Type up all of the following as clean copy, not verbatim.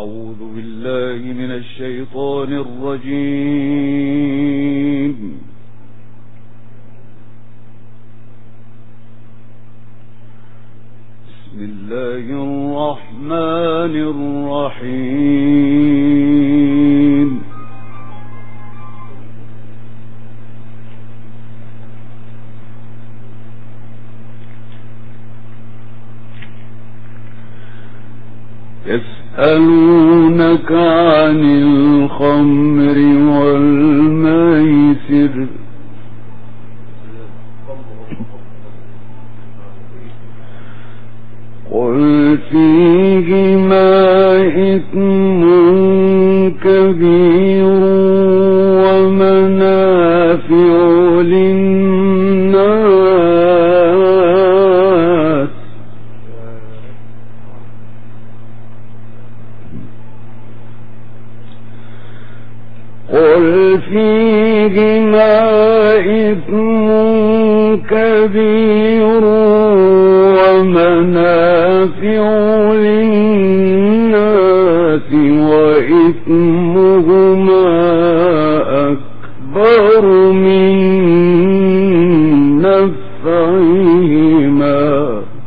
أعوذ بالله من الشيطان الرجيم. بسم الله الرحمن الرحيم. يسألونك عن الخمر والميسر قل فيهما إثم كبير ومنافع للناس قل فيهما إثم كبير ومنافع للناس وإثمهما أكبر من نفعهما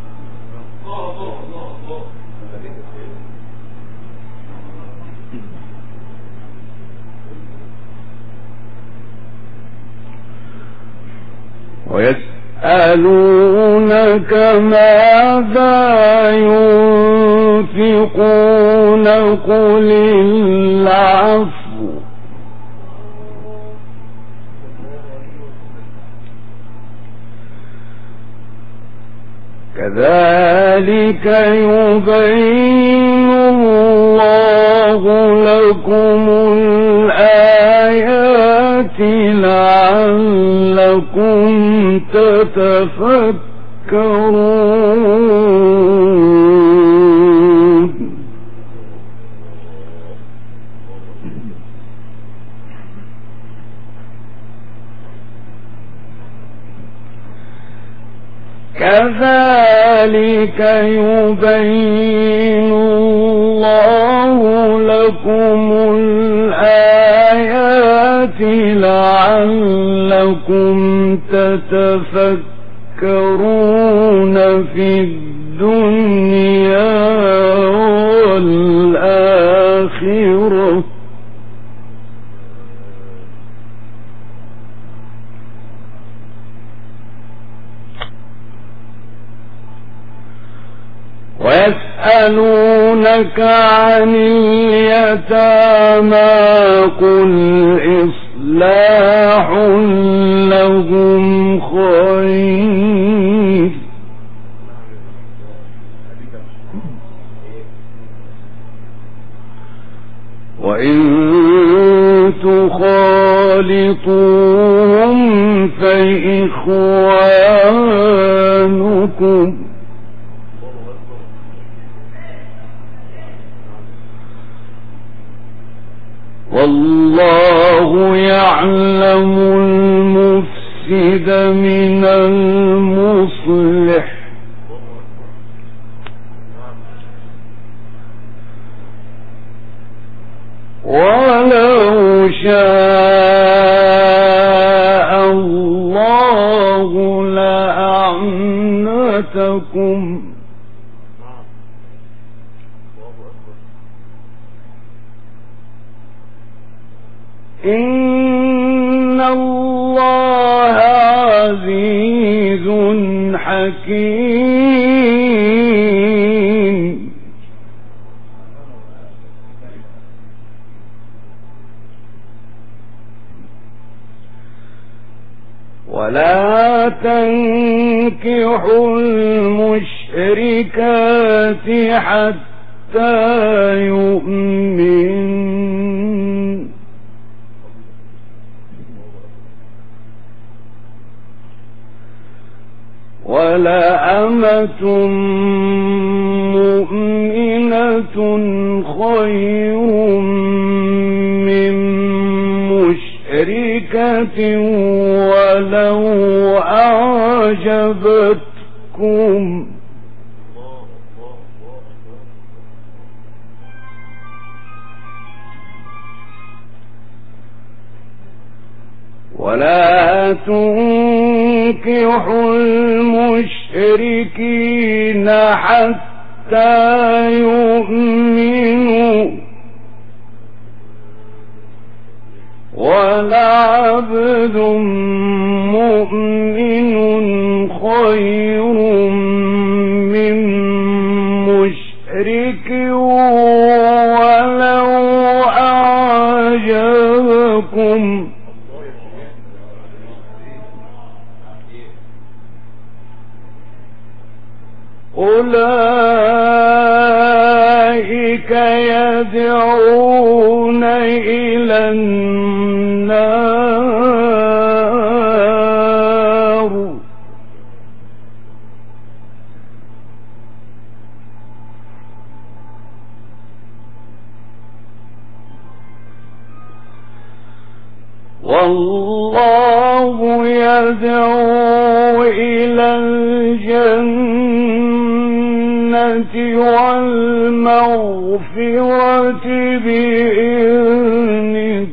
ويسألونك ماذا ينفقون قل العفو كذلك يبين الله لكم الآيات لعلكم تتفكرون كذلك يبين الله لكم الآيات لعلكم تتفكرون في الدنيا والآخرة ويسألونك عن اليتامى قل إصلاح لهم خير وإن تخالطوهم فإخوانكم والله يعلم المفسد من المصلح ولو شاء الله لأعنتكم إن الله عزيز حكيم ولا تنكحوا المشركات حتى يؤمنوا ولأمة مؤمنة خير من مشركة ولو أعجبتكم ولا تنكحوا المشركين حتى يؤمنوا ولعبد مؤمن خير من مشرك ولو أعجبكم أولئك يدعون إلى النار والله يدعو إلى الجنة والمغفرة بإذنه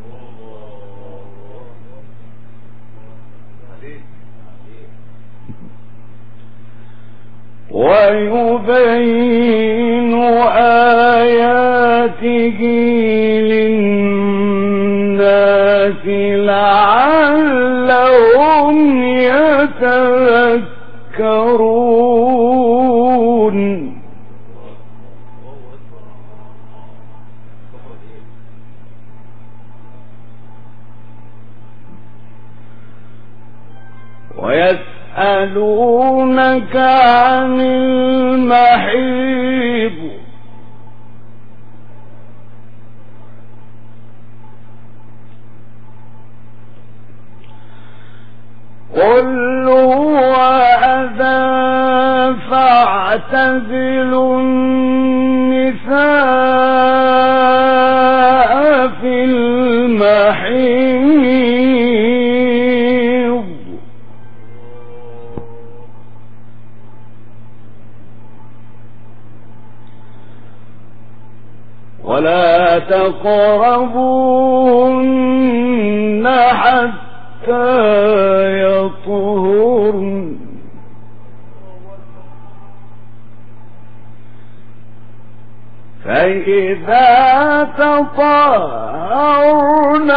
ويبين آياته للناس لعلهم يتذكرون ويسألونك عن المحيض قل هو أذى فاعتزلوا النساء في المحيض ولا تقربوهن حتى يطهرن فإذا تطهرن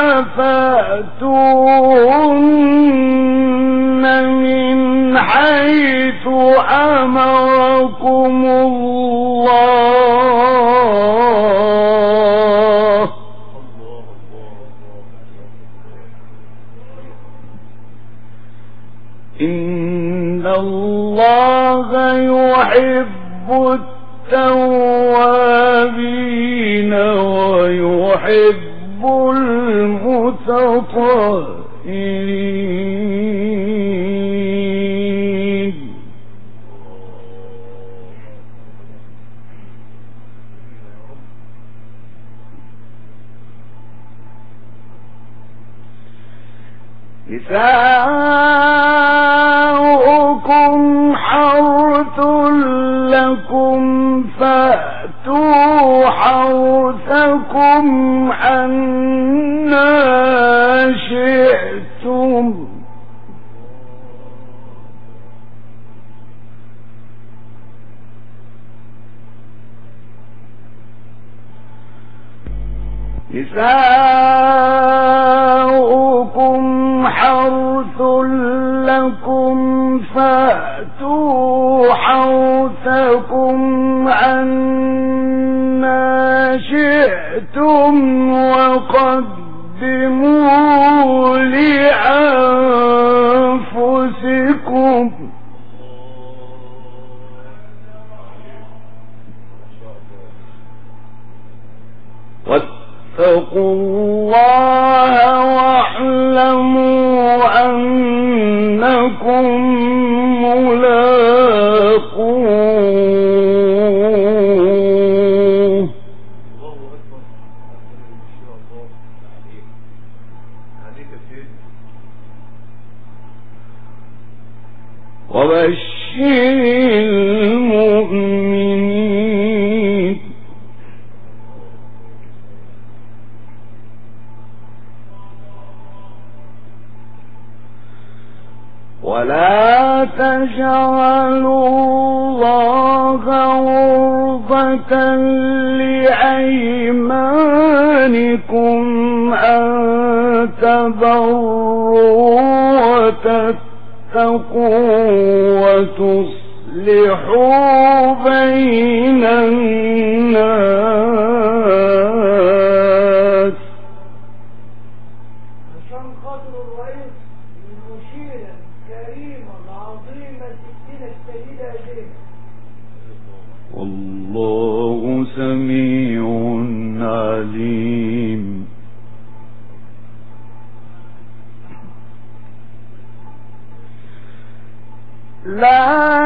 فأتوهن من حيث أمركم الله إن الله يحب التوابين ويحب المتطهرين نساؤكم حرث لكم فأتوا حرثكم أنى شئتم نساؤكم حرث لكم فأتوا حرثكم أنى شئتم وقدموا لأنفسكم واتقوا الله واعلموا أنكم ملاقوه وبشر المؤمنين ولا تجعلوا الله عرضة لأيمانكم أن تبروا وتتقوا وتصلحوا بين الناس. عشان خاطر الرئيس المشيرة كريمة عظيمة الدين السيدة زينب. والله سميع عليم. لا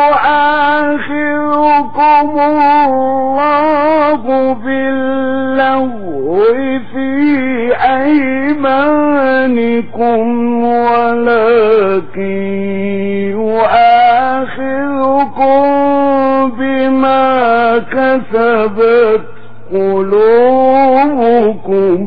يؤاخذكم الله باللغو في أيمانكم ولكن يؤاخذكم بما كسبت قلوبكم.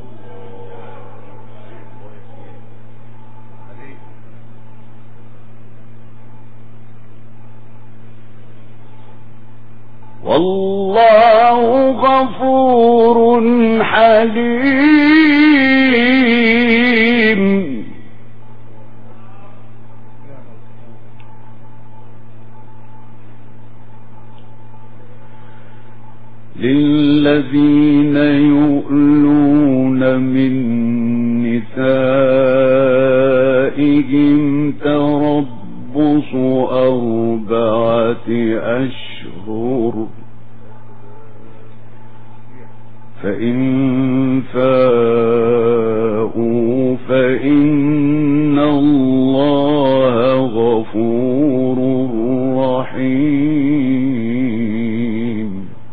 والله غفور حليم. للذين يؤلون من نسائهم تربص 4 أشهر فإن فاءوا فإن الله غفور رحيم.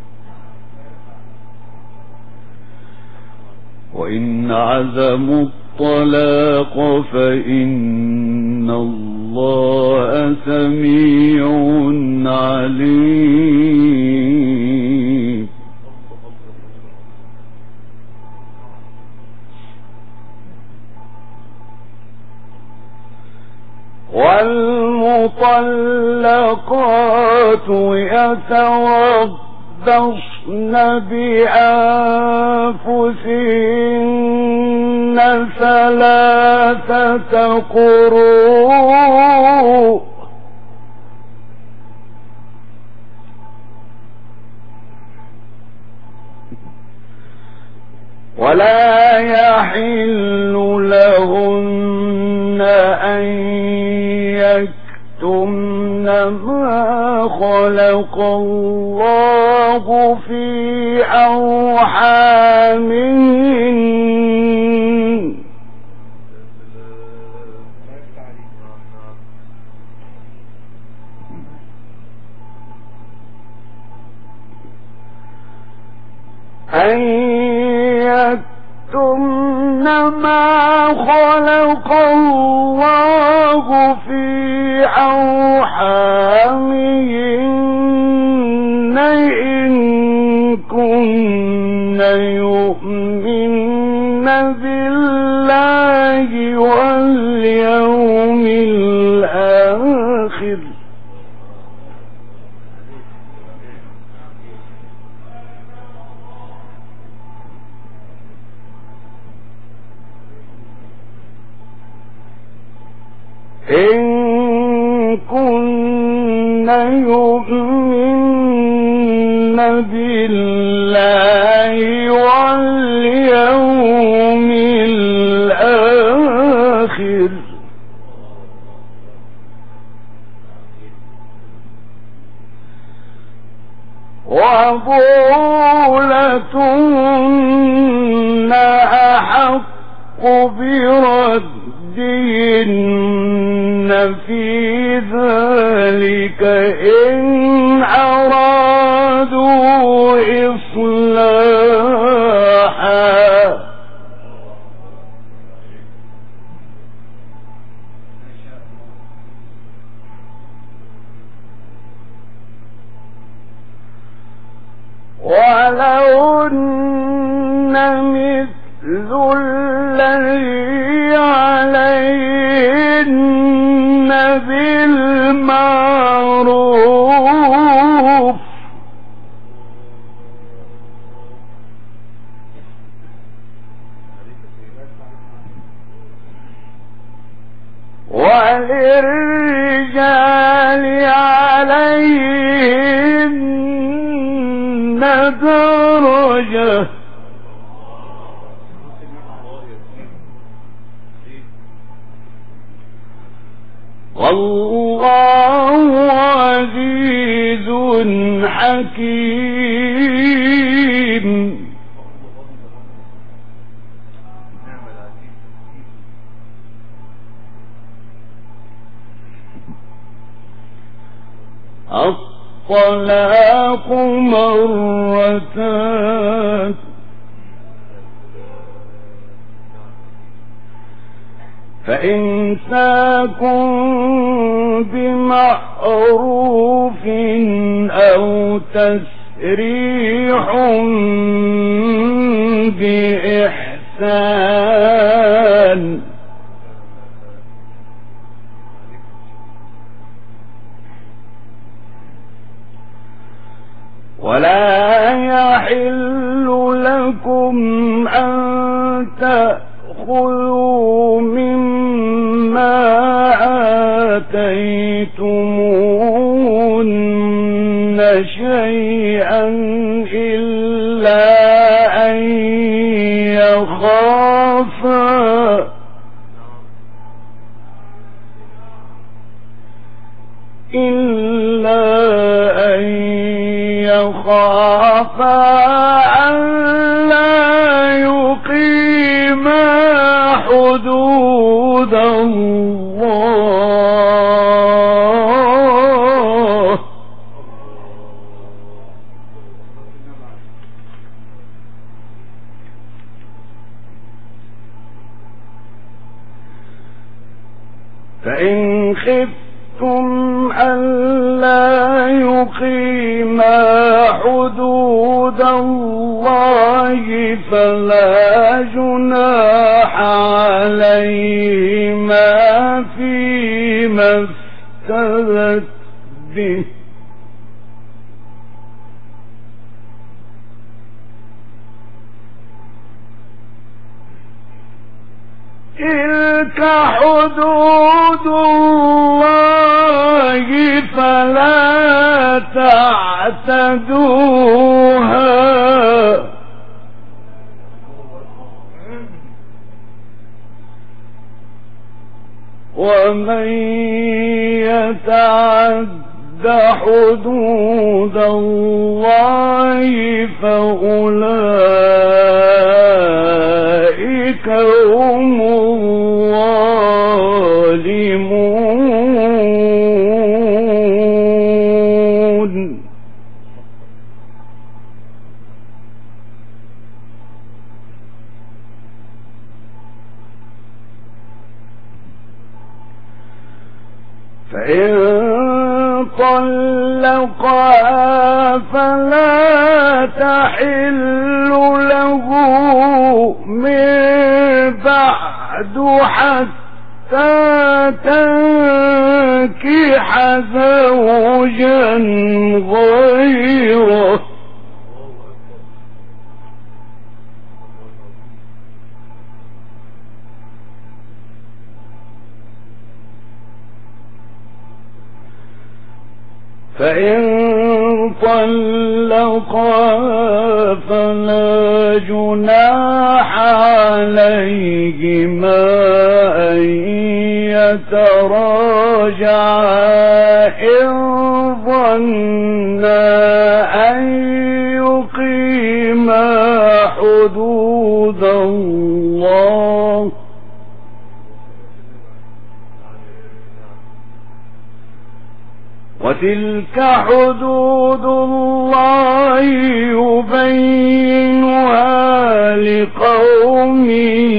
وإن عزموا الطلاق فإن الله سميع عليم. والمطلقات يتربصن بأنفسهن 3 قروء ولا يحل لهن أن يكتمن ما خلق الله في أرحامهن أن يكتمن ما خلق الله في أرحامهن إن كن يؤمن بالله واليوم الآخر إن كن يؤمن بالله واليوم الآخر وبولتهن أحق بردهن وللرجال عليهن درجة والله عزيز حكيم. الطلاق مرتان فإمساك بمعروف أو تسريح بإحسان ولا يحل لكم أن تأخذوا مما آتيتموهن شيئا إلا أن يخافا ألا يقيما حدود الله فإن خفتم ألا يقيما حدود الله فلا جناح عليهما فيما افتدت به تلك حدود الله فلا تعتدوها ومن يتعد حدود الله فأولئك هم الظالمون فإن طلقها فلا تحل له من بعد حتى تنكح زوجا غيره فإن طلقها فلا جناح عليهما أن يتراجعا إن ظنا أن يقيما حدود الله وتلك حدود الله يبينها لقوم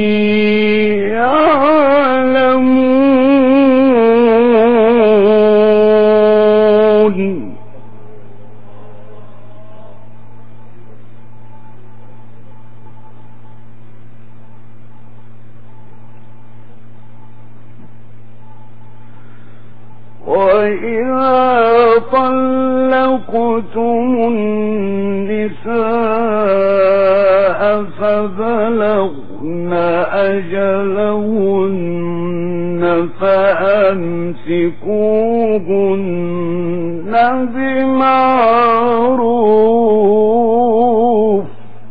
يعلمون وإذا طلقتم النساء فبلغن أجلهن فأمسكوهن بمعروف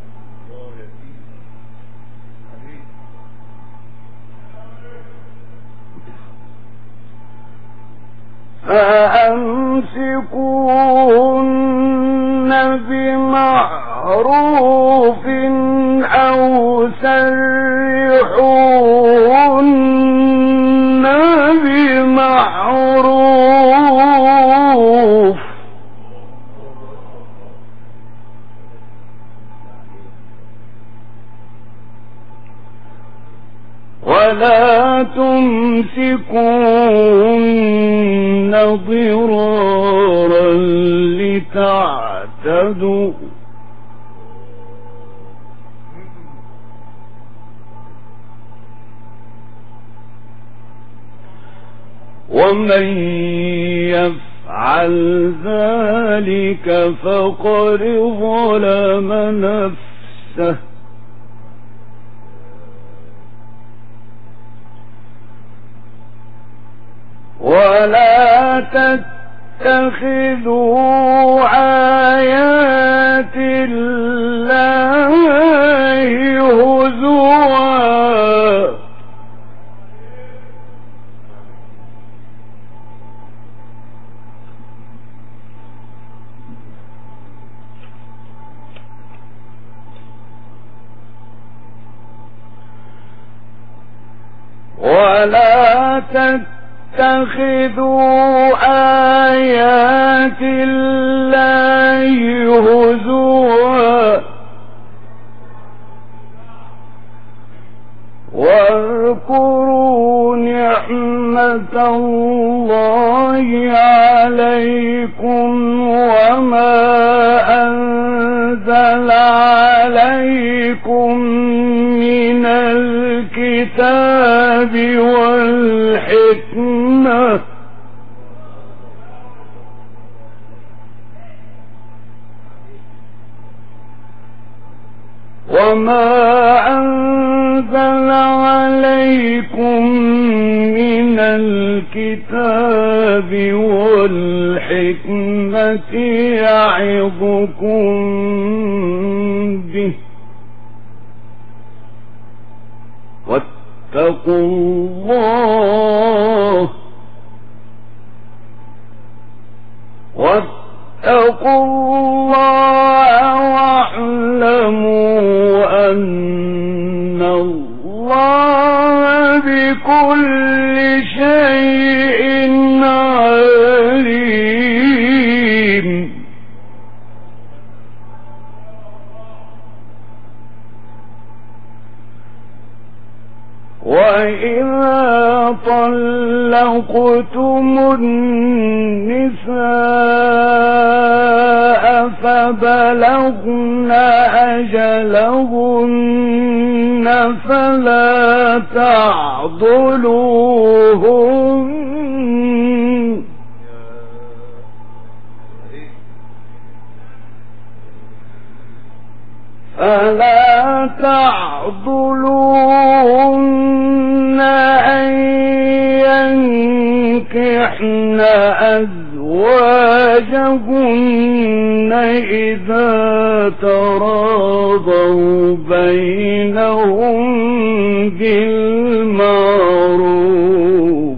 أو سرحوهن بمعروف ولا تمسكوهن ضرارا لتعتدوا ومن يفعل ذلك فقد ظلم نفسه ولا تتخذوا آيات الله هزوا ولا تتخذوا آيات الله هزوا واذكروا نعمة الله عليكم وما أنزل عليكم من الكتاب والحكمة من الكتاب والحكمة يعظكم به واتقوا الله واعلموا أن الله بكل شيء عليم وإذا طلقتم النساء فبلغن أجلهن فلا تعضلوهن أن ينكحن أزواجهن إذا تراضوا بينهم بالمعروف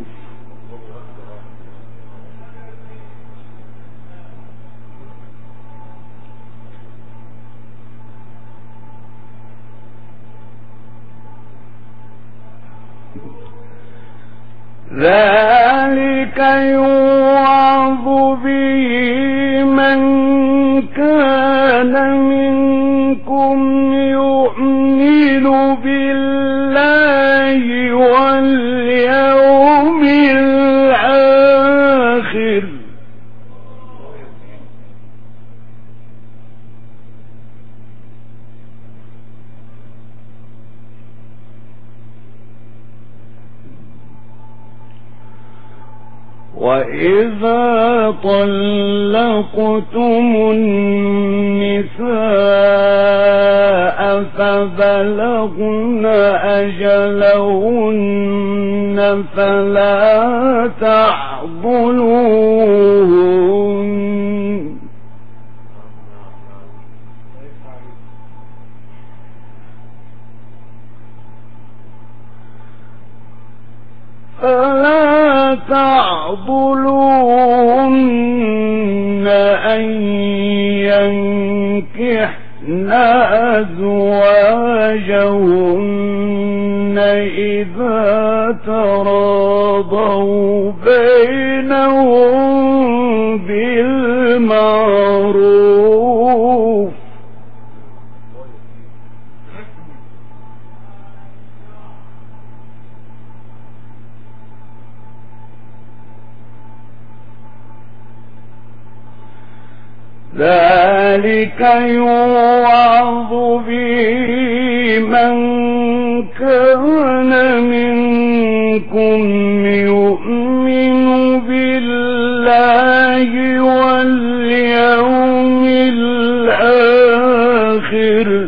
ذلك يوعظ به من كان منكم يؤمن بالله واليوم الآخر وإذا طلقتم النساء فبلغن أجلهن فلا تعضلوهن أن ينكحن أزواجهن إذا تراضوا بينهم بالمعروف ذلك يوعظ به من كان منكم يؤمن بالله واليوم الآخر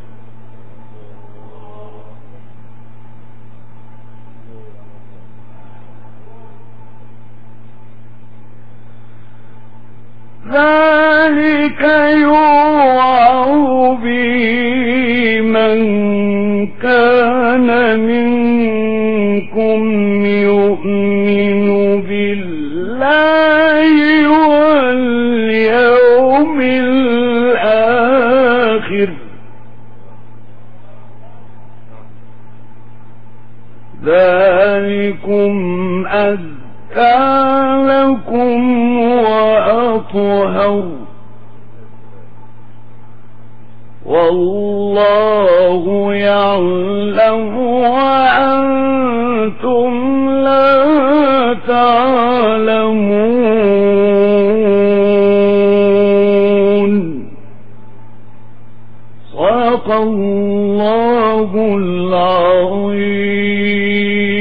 ذلك يوعظ به من كان منكم يؤمن بالله واليوم الآخر ذلكم أزكى لكم وأطهر والله يعلم وأنتم لا تعلمون صدق الله العظيم